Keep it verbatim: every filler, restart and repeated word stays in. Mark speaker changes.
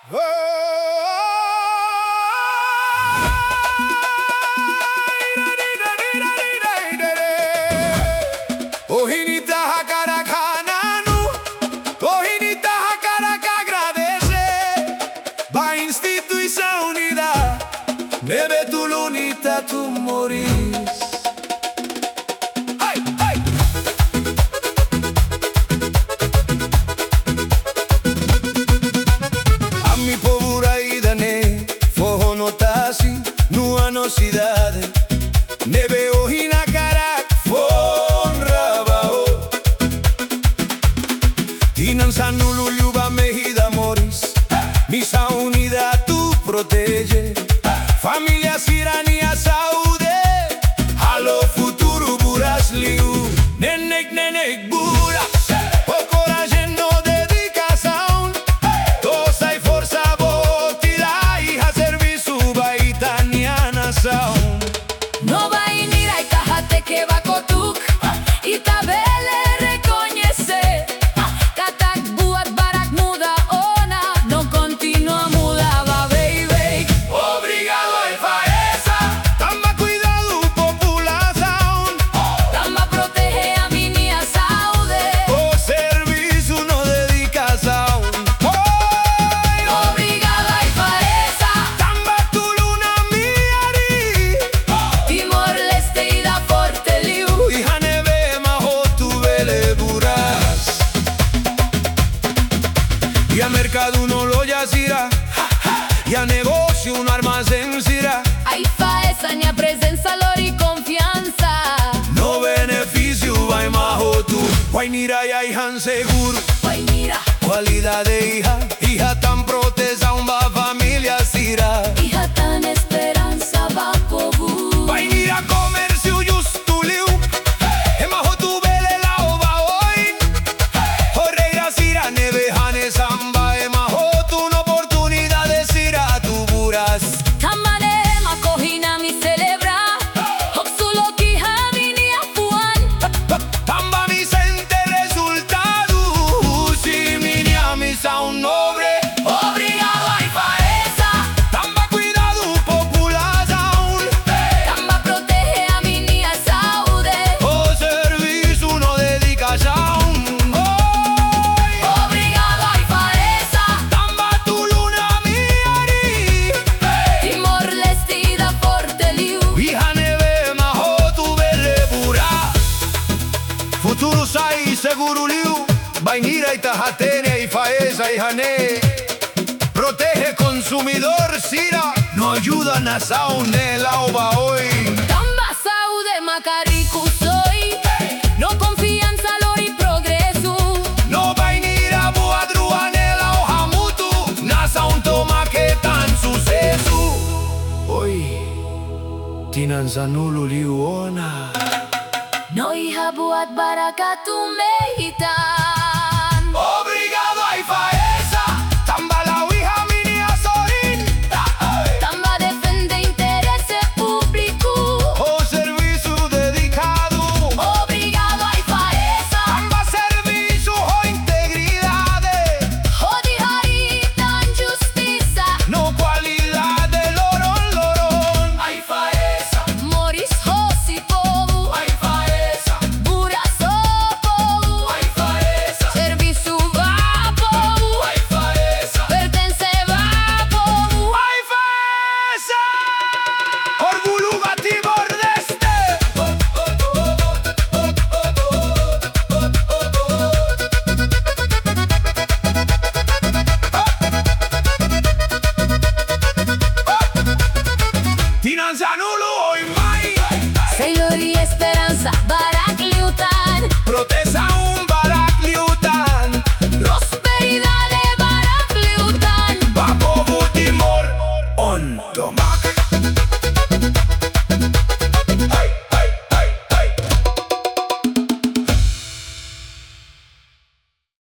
Speaker 1: Ohinita hakarakananu, ohinita hakaraka agradece, va instituição unida, nebe tu lunita tu moris. Hey, hey. A mi povura idane, foho notasi, nua no cidade, nebe ohina karak, Tinanzanulu Liuba Mejida Moris, misa unidad tu protege, familia sirania saude, halo futuro buras liu, nenek nenek bura, o coraje no dedicação, todos hay força botida, hija serviço baitania nação.
Speaker 2: No va a ir a Icajate que va cotuc, y tabele reconoce.
Speaker 1: Y a mercado uno lo yacirá, y a negocio un armazén sirá.
Speaker 2: Aí faesa minha presença, lor e confiança.
Speaker 1: No beneficio vai majo tu, Guainira y Aijan seguro.
Speaker 2: Guainira,
Speaker 1: cualidad de hija, hija tan proteza, uma familia sirá.
Speaker 2: Hija tan esperanza va pobu.
Speaker 1: Guainira comercio justo liu, e majo tu bele la ova hoy. Jorreira sirá neve hane samba, e majo tu una oportunidad de sirá tu buras.
Speaker 2: Tamanema kohina mi celebra, Oxulo kija vini afuan.
Speaker 1: Tamba mi sente resultado, si minia mi sa un nobre.
Speaker 2: Obrigado ai faesa.
Speaker 1: Tamba cuidado população,
Speaker 2: Tamba protege a minha saúde.
Speaker 1: o serviço no dedicação.
Speaker 2: Obrigado ai faesa.
Speaker 1: Tamba tu luna miari,
Speaker 2: Timor-Leste da Forte Liu.
Speaker 1: hija neve majo tu bele bura. Futuro sai seguro liu, Guainira y Tajatene y Faesa y Jané. Protege consumidor sira, no ayuda a nação nela ova hoy.
Speaker 2: Tamba saúde macarico soy. No confianza, lor e progresso.
Speaker 1: No Guainira boa druanela o hamutu, nação toma que tan sucesso. Oi, Tinanzanulu liuona.
Speaker 2: No hija buat barakatu mehitan.
Speaker 1: Obrigado ai Faesa, tamba la hija minia sorin.
Speaker 2: Tamba defende interesse público.
Speaker 1: O serviço dedicado,
Speaker 2: Obrigado ai faesa.
Speaker 1: tamba serviço o integridade.
Speaker 2: Odi harita justiça.
Speaker 1: No qualidade loron loron. Ai Faesa,
Speaker 2: Moris Rossi povo.
Speaker 1: ai Faesa,
Speaker 2: Buraço povo.
Speaker 1: ai Faesa,
Speaker 2: Serviço vá povo.
Speaker 1: ai Faesa,
Speaker 2: Pertence vá povo.
Speaker 1: ai Faesa. Orgulho a Timor-Leste. Tinanzanulu oi mai,
Speaker 2: Sei lor e esperança, Barak Liutan.
Speaker 1: protege